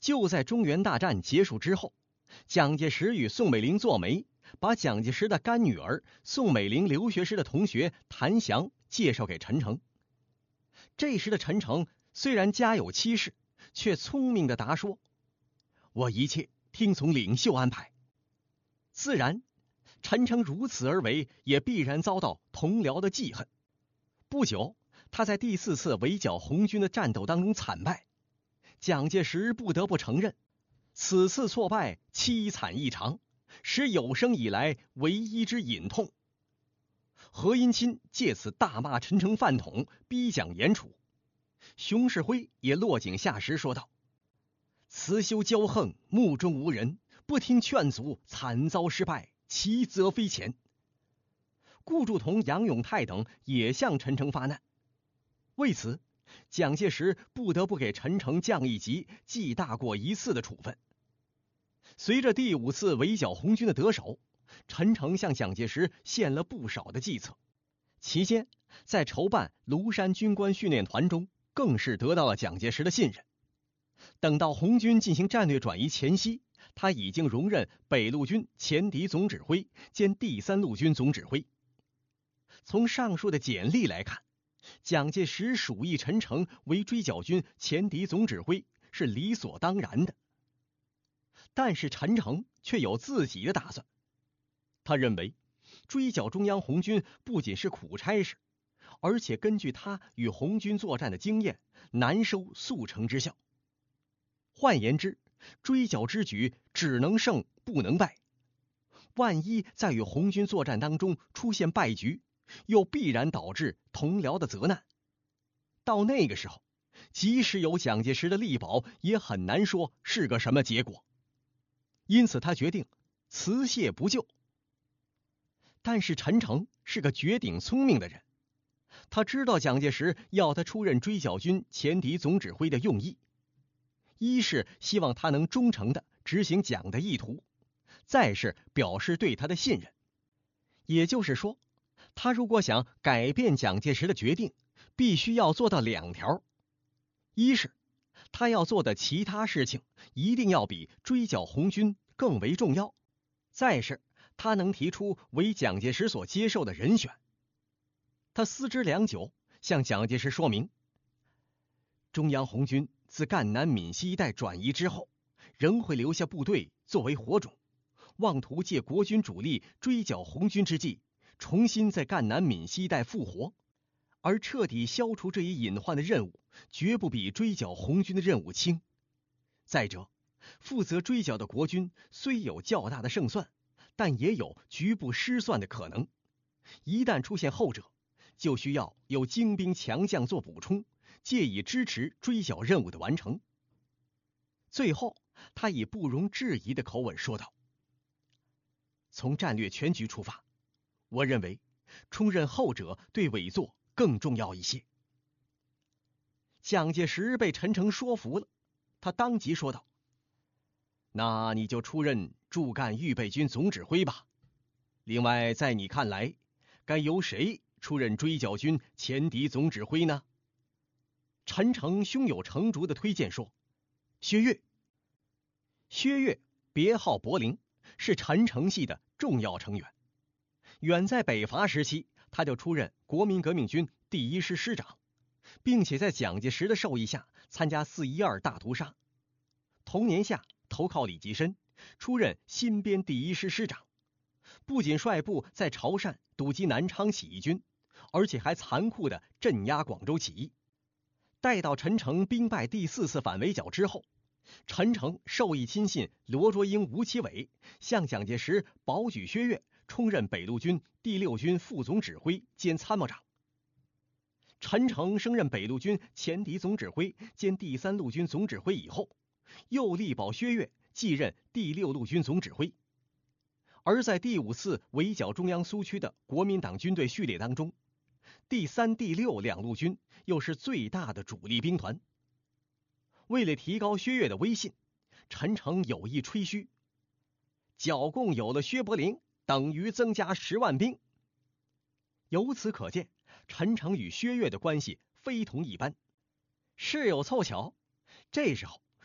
就在中原大战结束之后，蒋介石与宋美龄做媒，把蒋介石的干女儿宋美龄留学时的同学谭翔介绍给陈诚。这时的陈诚虽然家有妻室，却聪明地答说：“我一切听从领袖安排。”自然，陈诚如此而为，也必然遭到同僚的记恨。不久，他在第4次围剿红军的战斗当中惨败。蒋介石不得不承认，此次挫败凄惨异常，使有生以来唯一之隐痛。何应钦借此大骂陈诚饭桶，逼蒋严处。熊式辉也落井下石说道：“慈修骄横，目中无人，不听劝阻，惨遭失败，其责非浅。”顾祝同、杨永泰等也向陈诚发难。为此，蒋介石不得不给陈诚降一级，记大过一次的处分。随着第5次围剿红军的得手，陈诚向蒋介石献了不少的计策。期间，在筹办庐山军官训练团中，更是得到了蒋介石的信任。等到红军进行战略转移前夕，他已经荣任北路军前敌总指挥兼第3路军总指挥。从上述的简历来看，蒋介石属意陈诚为追剿军前敌总指挥是理所当然的。但是陈诚却有自己的打算。他认为追剿中央红军不仅是苦差事，而且根据他与红军作战的经验，难收速成之效。换言之，追剿之举只能胜不能败。万一在与红军作战当中出现败局，又必然导致同僚的责难。到那个时候，即使有蒋介石的力保，也很难说是个什么结果。因此他决定辞谢不就。但是陈诚是个绝顶聪明的人，他知道蒋介石要他出任追剿军前敌总指挥的用意，一是希望他能忠诚地执行蒋的意图，再是表示对他的信任。也就是说，他如果想改变蒋介石的决定，必须要做到2条：一是他要做的其他事情一定要比追剿红军更为重要；再是他能提出为蒋介石所接受的人选。他思之良久，向蒋介石说明，中央红军自赣南闽西一带转移之后，仍会留下部队作为火种，妄图借国军主力追剿红军之际，重新在赣南闽西一带复活，而彻底消除这一隐患的任务，绝不比追剿红军的任务轻。再者，负责追剿的国军虽有较大的胜算，但也有局部失算的可能。一旦出现后者，就需要有精兵强将做补充，借以支持追剿任务的完成。最后，他以不容置疑的口吻说道：“从战略全局出发，我认为充任后者对委座更重要一些。”蒋介石被陈诚说服了，他当即说道：“那你就出任驻赣预备军总指挥吧。另外，在你看来，该由谁出任追剿军前敌总指挥呢？”陈诚胸有成竹地推荐说：“薛岳。”薛岳别号柏林，是陈诚系的重要成员。远在北伐时期，他就出任国民革命军第1师师长，并且在蒋介石的授意下参加4·12大屠杀。同年夏投靠李济深，出任新编第1师师长，不仅率部在潮汕堵击南昌起义军，而且还残酷地镇压广州起义。待到陈诚兵败第4次反围剿之后，陈诚授意亲信罗卓英、吴奇伟向蒋介石保举薛岳充任北路军第6军副总指挥兼参谋长。陈诚升任北路军前敌总指挥兼第3路军总指挥以后，又力保薛岳继任第6路军总指挥。而在第5次围剿中央苏区的国民党军队序列当中，第3、第6两路军又是最大的主力兵团。为了提高薛岳的威信，陈诚有意吹嘘，剿共有了薛柏林，等于增加10万兵。由此可见，陈诚与薛岳的关系非同一般。事有凑巧，这时候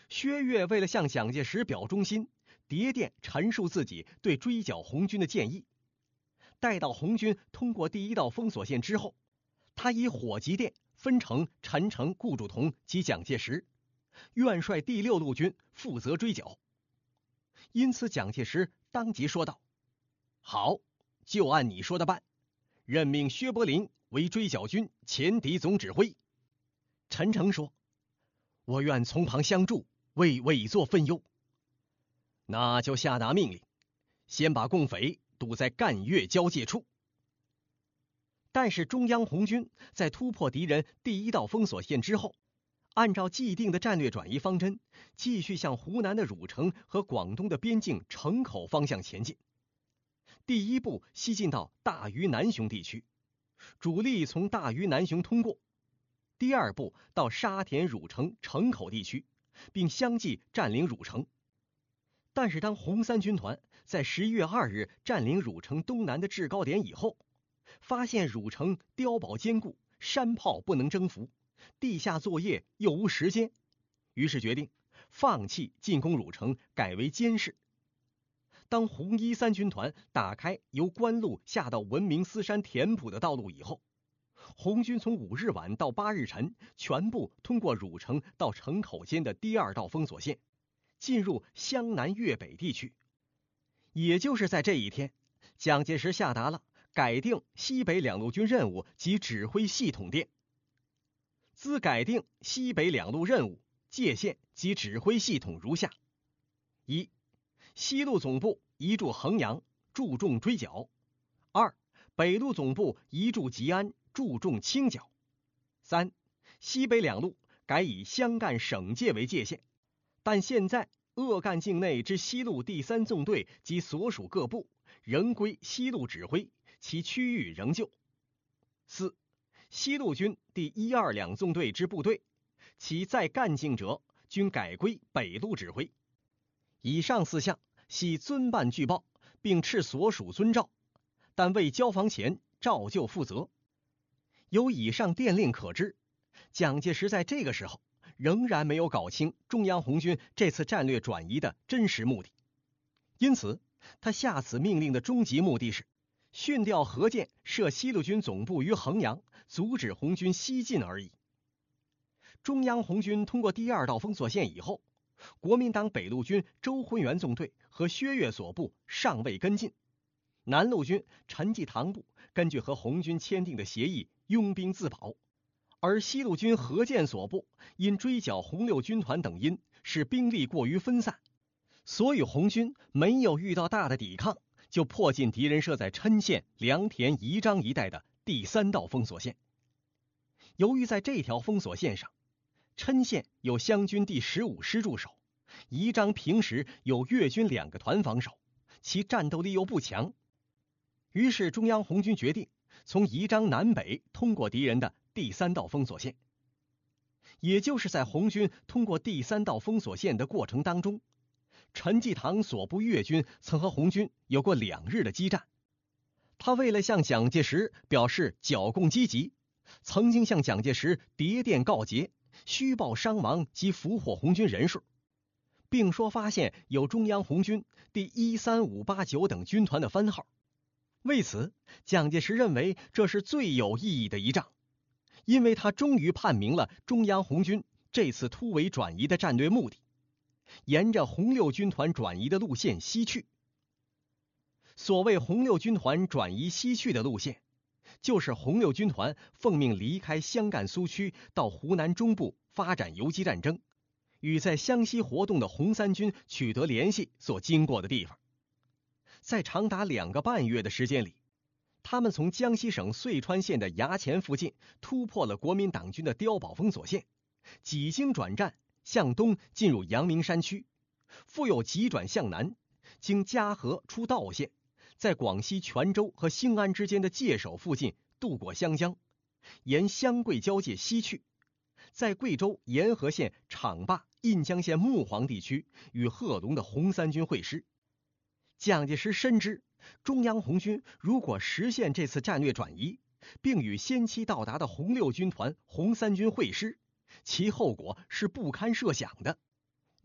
薛岳为了向蒋介石表忠心，谍电陈述自己对追剿红军的建议。待到红军通过第一道封锁线之后，他以火急电分成陈诚、顾祝同及蒋介石，愿率第6路军负责追剿。因此蒋介石当即说道：好，就按你说的办，任命薛伯龄为追剿军前敌总指挥。陈诚说：我愿从旁相助，为委作分忧。那就下达命令，先把共匪堵在赣粤交界处。但是中央红军在突破敌人第一道封锁线之后，按照既定的战略转移方针，继续向湖南的汝城和广东的边境城口方向前进。第一步西进到大余南雄地区，主力从大余南雄通过。第二步到沙田汝城城口地区，并相继占领汝城。但是当红三军团在11月2日占领汝城东南的制高点以后，发现汝城碉堡坚固，山炮不能征服，地下作业又无时间，于是决定放弃进攻汝城，改为监视。当红一三军团打开由关路下到文明斯山田埔的道路以后，红军从5日晚到8日晨全部通过汝城到城口间的第2道封锁线，进入湘南粤北地区。也就是在这一天，蒋介石下达了改定西北2路军任务及指挥系统电。兹改定西北2路任务、界限及指挥系统如下：一、西路总部移驻衡阳，注重追剿；二、北路总部移驻吉安，注重清剿；三、西北2路改以湘赣省界为界限，但现在鄂赣境内之西路第3纵队及所属各部仍归西路指挥，其区域仍旧。四、西路军第1、2两纵队之部队，其在赣境者均改归北路指挥。以上4项系遵办据报，并斥所属遵照，但为交防前照旧负责。由以上电令可知，蒋介石在这个时候仍然没有搞清中央红军这次战略转移的真实目的，因此他下此命令的终极目的是训调何键设西路军总部于衡阳，阻止红军西进而已。中央红军通过第2道封锁线以后，国民党北路军周浑元纵队和薛岳所部尚未跟进，南路军陈济棠部根据和红军签订的协议拥兵自保，而西路军何键所部因追剿红六军团等因，使兵力过于分散，所以红军没有遇到大的抵抗，就迫近敌人设在郴县、良田、宜章一带的第3道封锁线。由于在这条封锁线上，郴县有湘军第15师驻守，宜章平时有粤军2个团防守，其战斗力又不强，于是中央红军决定从宜章南北通过敌人的第3道封锁线。也就是在红军通过第3道封锁线的过程当中，陈济棠所部粤军曾和红军有过2日的激战。他为了向蒋介石表示剿共积极，曾经向蒋介石谍电告捷，虚报伤亡及俘获红军人数，并说发现有中央红军第13589等军团的番号。为此，蒋介石认为这是最有意义的一仗，因为他终于判明了中央红军这次突围转移的战略目的，沿着红六军团转移的路线西去。所谓红六军团转移西去的路线，就是红六军团奉命离开湘赣苏区到湖南中部发展游击战争，与在湘西活动的红三军取得联系所经过的地方。在长达2个半月的时间里，他们从江西省遂川县的衙前附近突破了国民党军的碉堡封锁线，几经转战向东进入阳明山区，复又急转向南，经嘉禾出道县，在广西泉州和兴安之间的界首附近渡过湘江，沿湘桂交界西去，在贵州沿河县昶坝、印江县木黄地区与贺龙的红三军会师。蒋介石深知中央红军如果实现这次战略转移，并与先期到达的红六军团、红三军会师，其后果是不堪设想的。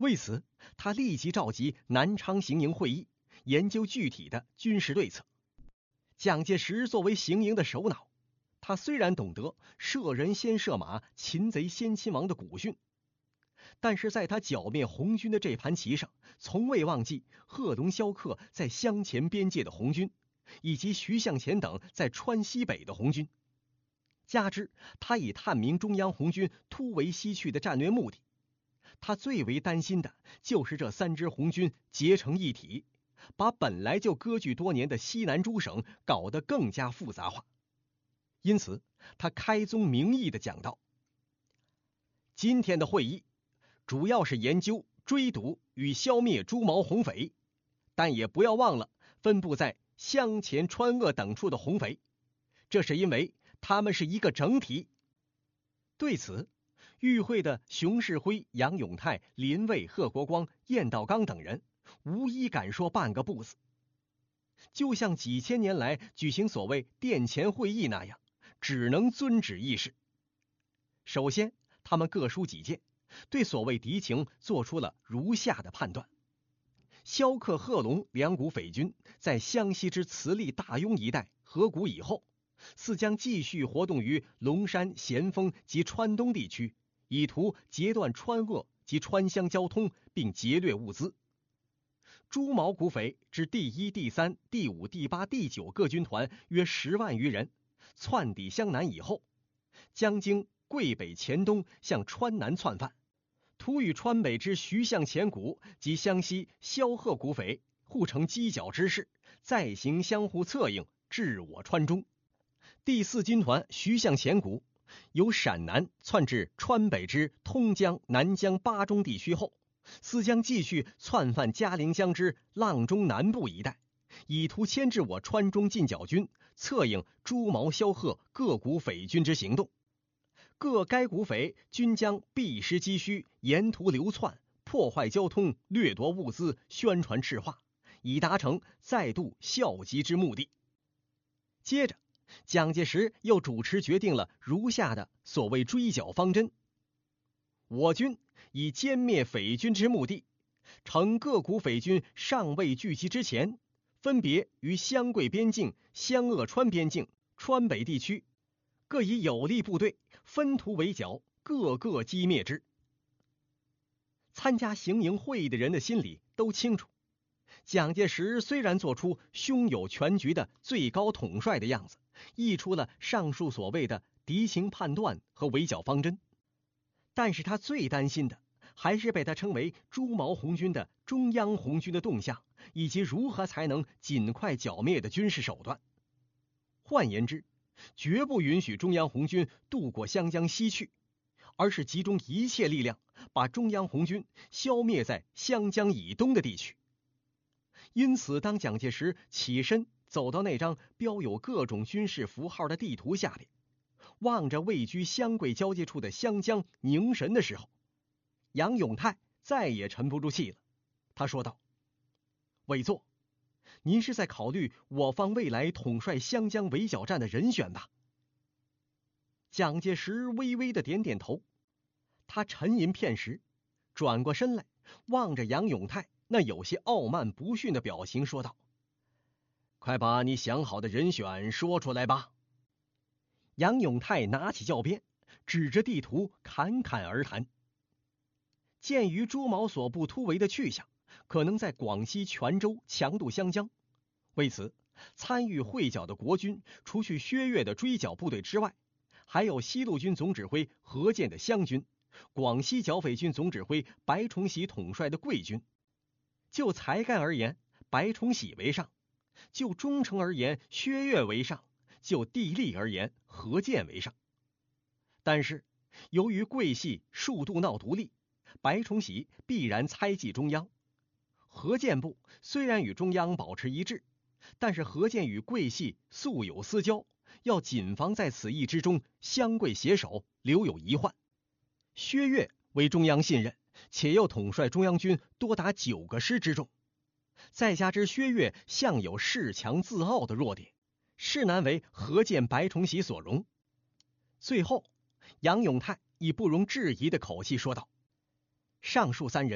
为此，他立即召集南昌行营会议，研究具体的军事对策。蒋介石作为行营的首脑，他虽然懂得射人先射马，擒贼先擒王的古训，但是在他剿灭红军的这盘棋上，从未忘记贺龙、萧克在湘黔边界的红军，以及徐向前等在川西北的红军。加之他已探明中央红军突围西去的战略目的，他最为担心的就是这3支红军结成一体，把本来就割据多年的西南诸省搞得更加复杂化。因此他开宗明义地讲道：今天的会议主要是研究追堵与消灭朱毛红匪，但也不要忘了分布在湘黔、川鄂等处的红匪，这是因为他们是一个整体。对此，与会的熊式辉、杨永泰、林蔚、贺国光、晏道刚等人无一敢说半个不字，就像几千年来举行所谓殿前会议那样，只能遵旨议事。首先，他们各抒己见，对所谓敌情做出了如下的判断：萧克、贺龙两股匪军在湘西之慈利、大雍一带河谷以后，似将继续活动于龙山、咸丰及川东地区，以图截断川鄂及川湘交通，并劫掠物资。朱毛股匪之第1、第3、第5、第8、第9各军团约10万余人，窜抵湘南以后，将经桂北、黔东向川南窜犯，图与川北之徐向前股及湘西萧贺股匪互成犄角之势，再行相互策应，至我川中。第4军团徐向前股由陕南窜至川北之通江、南江、巴中地区后，似将继续窜犯嘉陵江之阆中南部一带，以图牵制我川中进剿军，策应朱毛、萧贺各股匪军之行动。各该股匪均将避实击虚，沿途流窜，破坏交通，掠夺物资，宣传赤化，以达成再度校级之目的。接着，蒋介石又主持决定了如下的所谓追剿方针：我军以歼灭匪军之目的，乘各股匪军尚未聚集之前，分别于湘桂边境、湘鄂川边境、川北地区，各以有力部队分途围剿，各个击灭之。参加行营会议的人的心里都清楚，蒋介石虽然做出胸有全局的最高统帅的样子，议出了上述所谓的敌情判断和围剿方针，但是他最担心的还是被他称为朱毛红军的中央红军的动向，以及如何才能尽快剿灭的军事手段。换言之，绝不允许中央红军渡过湘江西去，而是集中一切力量把中央红军消灭在湘江以东的地区。因此，当蒋介石起身走到那张标有各种军事符号的地图下边，望着位居湘桂交界处的湘江凝神的时候，杨永泰再也沉不住气了。他说道：委座，您是在考虑我方未来统帅湘江围剿战的人选吧？蒋介石微微的点点头，他沉吟片时，转过身来望着杨永泰那有些傲慢不逊的表情说道：快把你想好的人选说出来吧。杨永泰拿起教鞭，指着地图侃侃而谈。鉴于朱毛所部突围的去向可能在广西全州强渡湘江，为此参与会剿的国军除去薛岳的追剿部队之外，还有西路军总指挥何键的湘军，广西剿匪军总指挥白崇禧统帅的桂军。就才干而言，白崇禧为上；就忠诚而言，薛岳为上；就地利而言，何键为上。但是由于桂系数度闹独立，白崇禧必然猜忌中央。何键部虽然与中央保持一致，但是何键与桂系素有私交，要谨防在此役之中湘桂携手，留有遗患。薛岳为中央信任，且又统帅中央军多达9个师之众，再加之薛岳向有恃强自傲的弱点，是难为何键、白崇禧所容。最后，杨永泰以不容置疑的口气说道：上述3人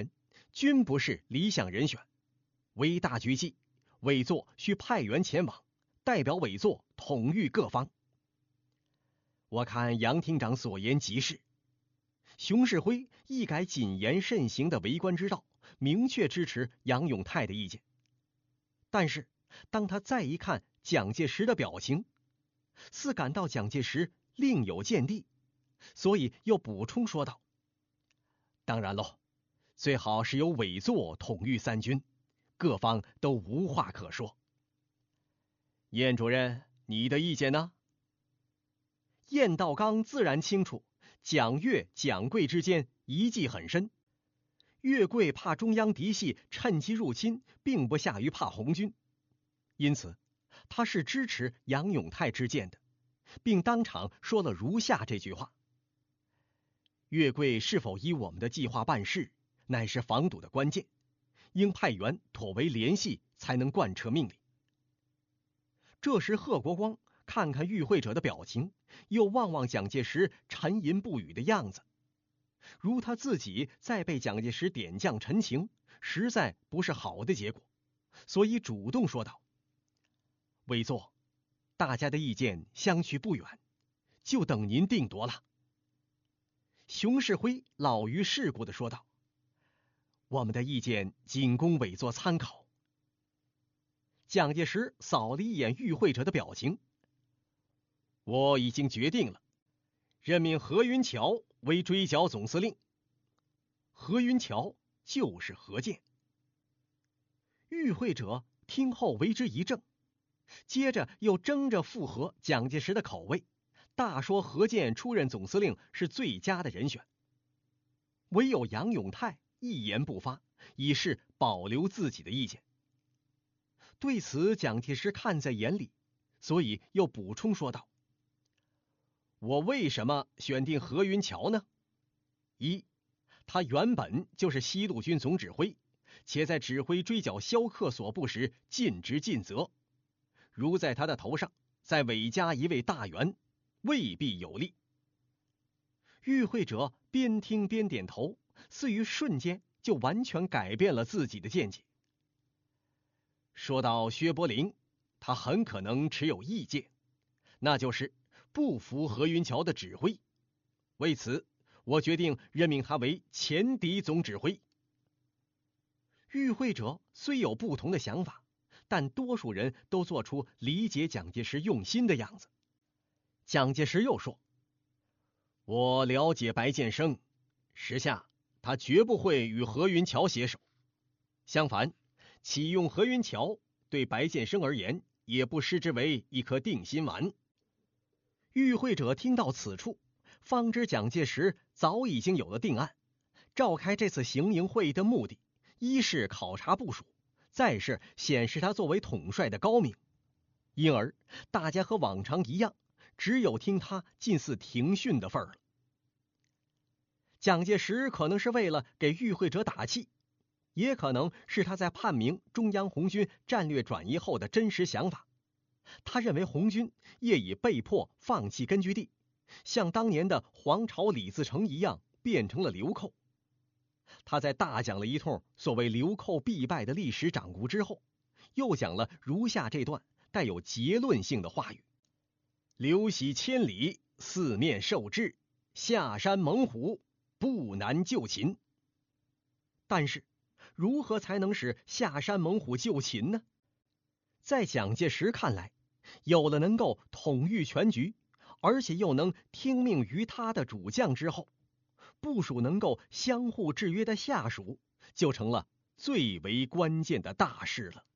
均不是理想人选。为大局计，委座需派员前往，代表委座统御各方。我看杨厅长所言极是，熊式辉一改谨言慎行的为官之道，明确支持杨永泰的意见。但是当他再一看蒋介石的表情，似感到蒋介石另有见地，所以又补充说道：当然喽，最好是由委座统御三军，各方都无话可说。晏主任，你的意见呢？晏道刚自然清楚蒋岳、蒋桂之间疑忌很深，岳桂怕中央嫡系趁机入侵，并不下于怕红军，因此他是支持杨永泰之见的，并当场说了如下这句话：岳桂是否依我们的计划办事，乃是防堵的关键，应派员妥为联系，才能贯彻命令。这时贺国光看看与会者的表情，又望望蒋介石沉吟不语的样子，如他自己再被蒋介石点将陈情，实在不是好的结果，所以主动说道：委座，大家的意见相去不远，就等您定夺了。熊式辉老于世故地说道：我们的意见仅供委座参考。蒋介石扫了一眼与会者的表情：我已经决定了，任命何云桥为追剿总司令。何云桥就是何键。与会者听后为之一怔，接着又争着附和蒋介石的口味，大说何键出任总司令是最佳的人选。唯有杨永泰一言不发，以示保留自己的意见。对此蒋介石看在眼里，所以又补充说道：我为什么选定何云桥呢？一，他原本就是西路军总指挥，且在指挥追剿萧克所部时尽职尽责，如在他的头上再委加一位大员，未必有利。与会者边听边点头，似于瞬间就完全改变了自己的见解。说到薛伯龄，他很可能持有意见，那就是不服何云桥的指挥。为此，我决定任命他为前敌总指挥。与会者虽有不同的想法，但多数人都做出理解蒋介石用心的样子。蒋介石又说：我了解白建生，时下他绝不会与何云桥携手，相反，启用何云桥对白建生而言，也不视之为一颗定心丸。与会者听到此处，方知蒋介石早已经有了定案。召开这次行营会议的目的，一是考察部署，再是显示他作为统帅的高明。因而大家和往常一样，只有听他近似庭训的份儿了。蒋介石可能是为了给与会者打气，也可能是他在判明中央红军战略转移后的真实想法。他认为红军业已被迫放弃根据地，像当年的黄巢李自成一样变成了流寇。他在大讲了一通所谓流寇必败的历史掌故之后，又讲了如下这段带有结论性的话语：流徙千里，四面受制，下山猛虎，不难救秦。但是如何才能使下山猛虎救秦呢？在蒋介石看来，有了能够统御全局，而且又能听命于他的主将之后，部署能够相互制约的下属，就成了最为关键的大事了。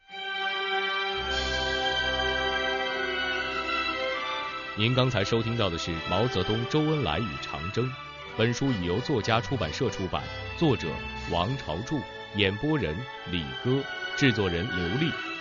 您刚才收听到的是毛泽东、周恩来与长征。本书已由作家出版社出版，作者王朝柱，演播人李戈，制作人刘丽。